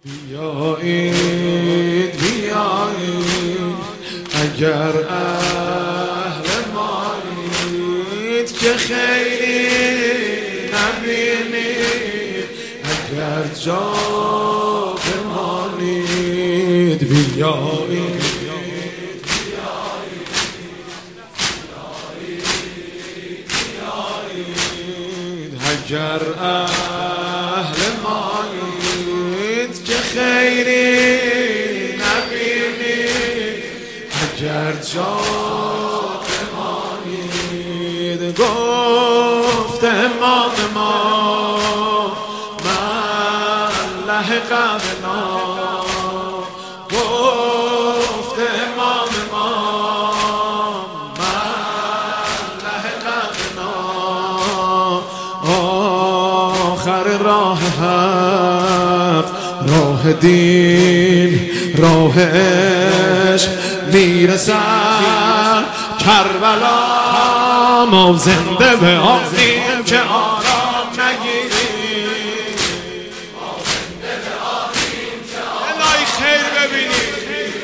بیایید بیایید اگر اهل مایید که خیری نبینید، اگر جا بمانید. بیایید اگر اهل مایید که خیری نبینید، اگر جا بمانید. گفت امام ما من لحق بنا، گفت امام ما من لحق بنا. آخر راه حق، راه دین، راه عشق میرسد کربلا. ما زنده به آمیم که آرام نگیریم، ما زنده به آمیم که الهی خیر ببینیم.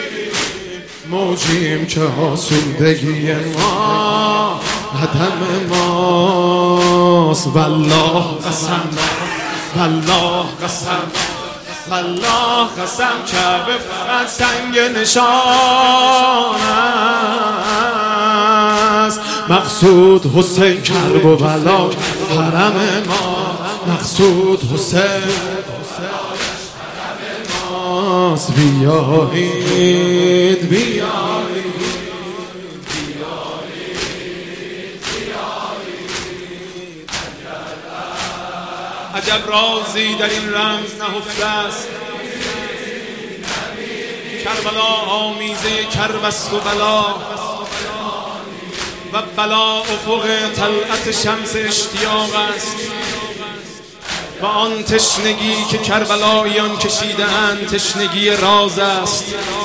موجیم که آسودگی ما عدم ماست. والله قسم، والله قسم، والله قسم کعبه فقط سنگ نشان است. مقصود حسین کرب و بلا حرم ما، مقصود حسین حرم ماست. بیایید بیایید عجب رازی در این رمز نهفته است. کربلا آمیزه کرب است و بلا، و بلا افق طلعت شمس اشتیاق است. و آن تشنگی که کربلاییان کشیده‌اند تشنگی راز است.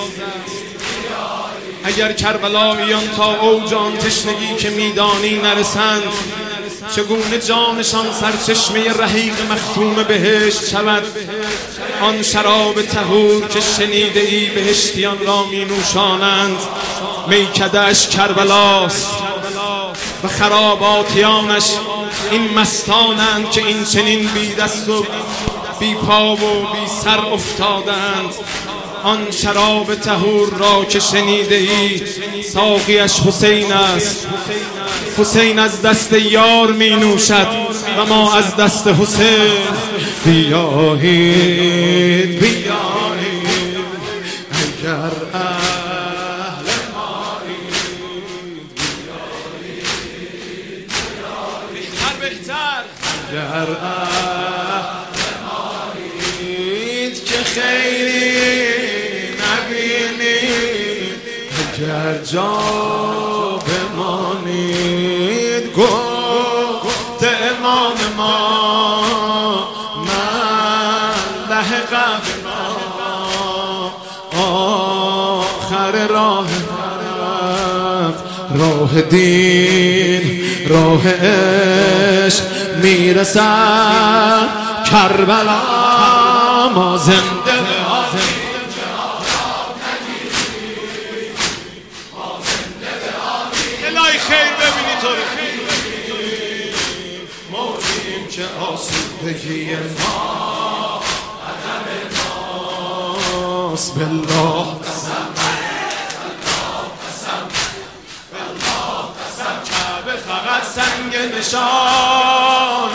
اگر کربلاییان تا اوج آن تشنگی که میدانی نرسند، چگونه جانشان سرچشمه رحیق مختوم بهشت شود؟ آن شراب طهور که شنیده ای بهشتیان را می نوشانند، میکده‌اش کربلاست و خراباتیانش این مستانند که این چنین بی دست و بی پا و بی سر افتادند. آن شراب طهور را که شنیده ای ساقیش حسین است. حسین از دست یار می نوشد و ما از دست حسین. بیایید بیایید اگر اهل مایید، بیایید بهتر اگر اهل مایید که خیری نبینید، اگر جا بمانید. گفت امام ما من لحق بنا، آخر راه حق، راه دین، راه عشق میرسد کربلا. ما زنده به آمیم که آرام نگیریم، ما زنده به آمیم الهی خیر ببینی تو رو. موجیم که آسودگی ما عدم ماست. بالله قسم، بالله قسم، بالله قسم کعبه فقط سنگ نشان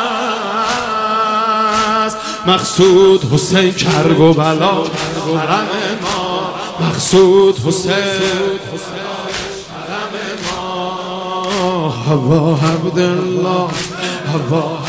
است. مقصود حسین کرب و بلا حرم ما، مقصود حسین حرم ما. هوا عبدالله، هوا